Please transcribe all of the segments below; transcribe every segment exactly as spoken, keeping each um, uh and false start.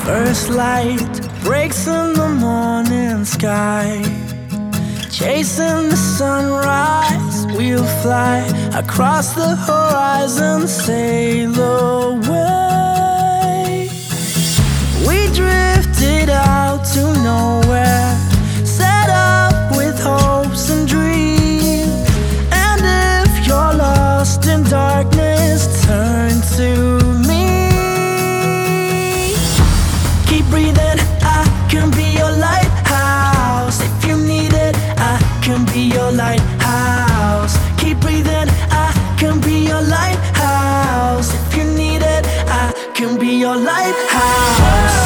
First light breaks in the morning sky. Chasing the sunrise, we'll fly across the horizon, sail away. We drifted out to nowhere, set up with hopes and dreams. And if you're lost in darkness, turn to me. Keep breathing, I can be your lighthouse. If you need it, I can be your lighthouse. Keep breathing, I can be your lighthouse. If you need it, I can be your lighthouse.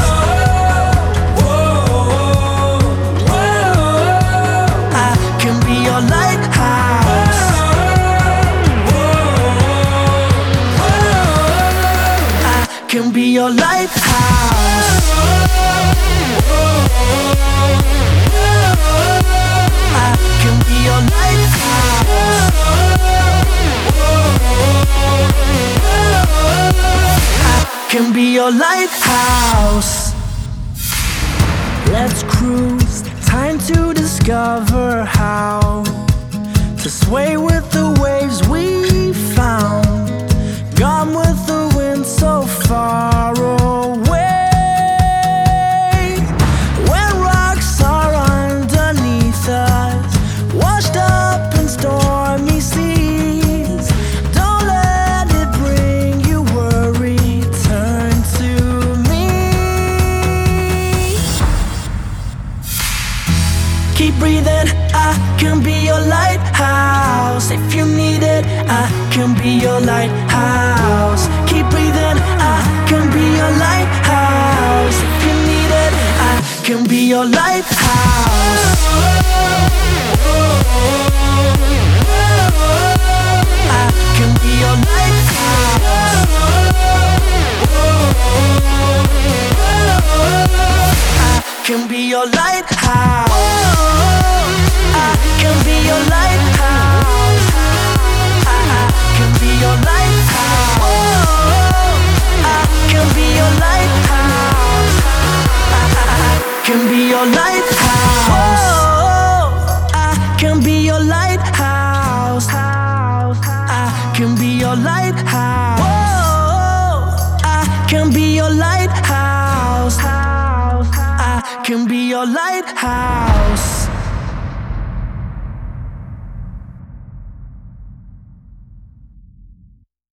I can be your lighthouse. I can be your lighthouse. I can be your lighthouse. I can be your lighthouse. Let's cruise, time to discover how to sway with the waves we found. Gone with the wind so far away. When rocks are underneath us, washed up in stormy seas, don't let it bring you worry, turn to me. Keep breathing, I can be your lighthouse. If you need it, I can be your lighthouse. Keep breathing, I can be your lighthouse. If you need it, I can be your lighthouse. I can be your lighthouse. I can be your lighthouse. I can be your lighthouse. I can be your lighthouse. I can be your lighthouse. I can be your lighthouse. I can be your lighthouse. I can be your lighthouse. I can be your lighthouse. I can be your lighthouse.